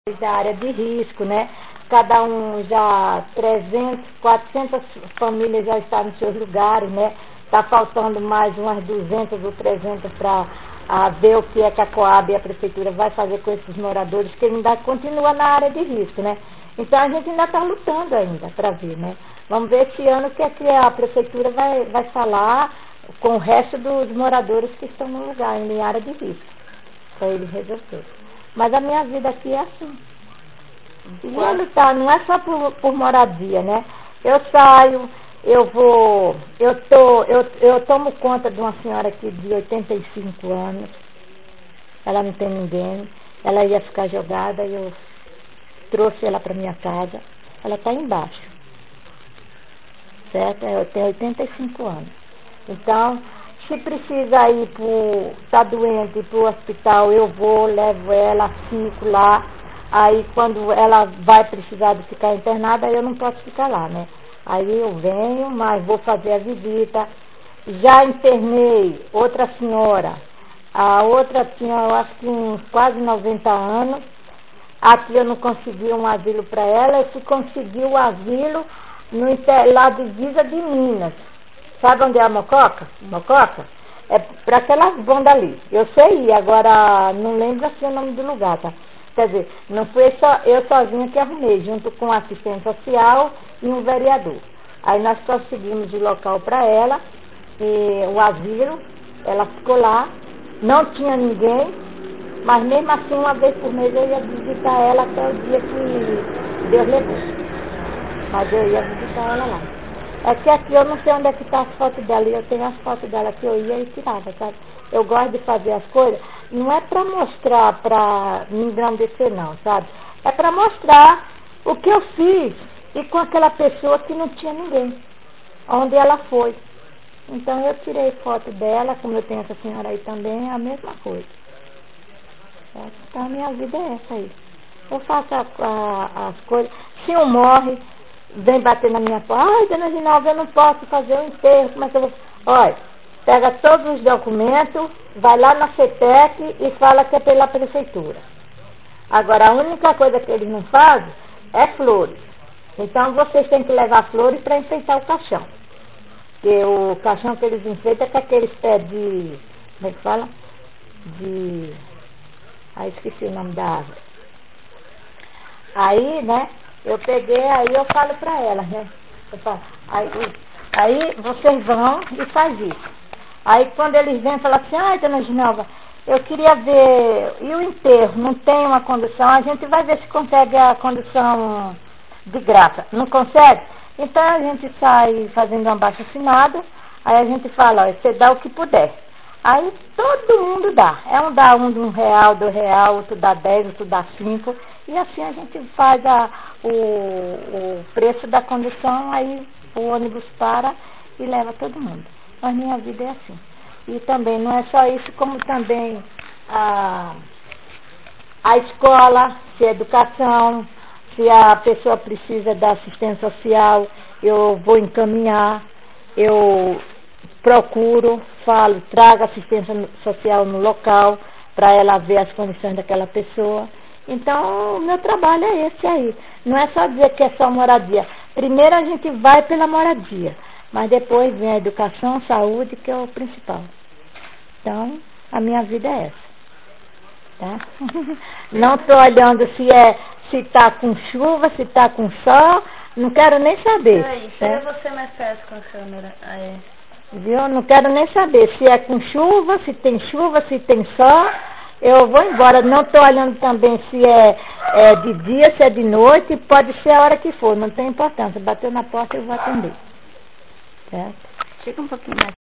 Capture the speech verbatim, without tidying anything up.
Da área de risco, né? Cada um já trezentas, quatrocentas famílias já estão nos seus lugares, né? Está faltando mais umas duzentas ou trezentas para ver o que é que a Coab e a prefeitura vai fazer com esses moradores, que ainda continua na área de risco, né? Então a gente ainda está lutando ainda para ver, né? Vamos ver esse ano o que é que a prefeitura vai, vai falar com o resto dos moradores que estão no lugar, em área de risco, para eles resolver. Mas a minha vida aqui é assim. E eu lutar, não é só por, por moradia, né? Eu saio, eu vou, eu, tô, eu, eu tomo conta de uma senhora aqui de oitenta e cinco anos, ela não tem ninguém, ela ia ficar jogada, eu trouxe ela para minha casa, ela está embaixo, certo? Eu tenho oitenta e cinco anos. Então, se precisa ir para tá doente, ir para o hospital, eu vou, levo ela, fico lá. Aí, quando ela vai precisar de ficar internada, eu não posso ficar lá, né? Aí eu venho, mas vou fazer a visita. Já internei outra senhora. A outra tinha, eu acho que uns quase noventa anos. Aqui eu não consegui um asilo para ela. Eu fui conseguir o asilo no, lá divisa de Minas. Sabe onde é a Mococa? Mococa? É para aquelas bondas ali. Eu sei ir, agora não lembro assim o nome do lugar, tá? Quer dizer, não foi só eu sozinha que arrumei, junto com um assistente social e um vereador. Aí nós conseguimos o local para ela, e o asilo, ela ficou lá, não tinha ninguém, mas mesmo assim uma vez por mês eu ia visitar ela até o dia que Deus levou. Mas eu ia visitar ela lá. É que aqui eu não sei onde é que está as fotos dela, e eu tenho as fotos dela que eu ia e tirava, sabe? Eu gosto de fazer as coisas, não é para mostrar, para me engrandecer não, sabe? É para mostrar o que eu fiz e com aquela pessoa que não tinha ninguém, onde ela foi. Então eu tirei foto dela, como eu tenho essa senhora aí também, é a mesma coisa. Certo? Então a minha vida é essa aí. Eu faço a, a, as coisas. Se um morre, vem bater na minha porta. Ai, dona Ginalda, eu não posso fazer o enterro. Como é que eu vou? Olha, pega todos os documentos, vai lá na CETEC e fala que é pela prefeitura. Agora, a única coisa que eles não fazem é flores. Então, vocês têm que levar flores para enfeitar o caixão. Porque o caixão que eles enfeitam é com aqueles pés de... Como é que fala? De... Ah, esqueci o nome da árvore. Aí, né, eu peguei, aí eu falo pra ela, né? Eu falo, aí, aí vocês vão e faz isso. Aí quando eles vêm, falam assim, ai, dona Ginalva, eu queria ver, e o enterro, não tem uma condução, a gente vai ver se consegue a condução de graça. Não consegue? Então a gente sai fazendo um abaixo-assinado, aí a gente fala, ó, você dá o que puder. Aí todo mundo dá. É um dá um de um real, dois real, outro dá dez, outro dá cinco. E assim a gente faz a, o, o preço da condução, aí o ônibus para e leva todo mundo. Mas minha vida é assim. E também não é só isso, como também a, a escola, se é educação, se a pessoa precisa da assistência social, eu vou encaminhar, eu procuro, falo, trago assistência social no local para ela ver as condições daquela pessoa. Então, o meu trabalho é esse aí. Não é só dizer que é só moradia. Primeiro a gente vai pela moradia, mas depois vem a educação, saúde, que é o principal. Então, a minha vida é essa. Tá? Não estou olhando se é, se está com chuva, se está com sol, não quero nem saber. Peraí, chega você mais perto com a câmera. Aí. Viu? Não quero nem saber se é com chuva, se tem chuva, se tem sol. Eu vou embora. Não estou olhando também se é, é de dia, se é de noite, pode ser a hora que for, não tem importância. Bateu na porta, eu vou atender. Certo? Chega um pouquinho mais.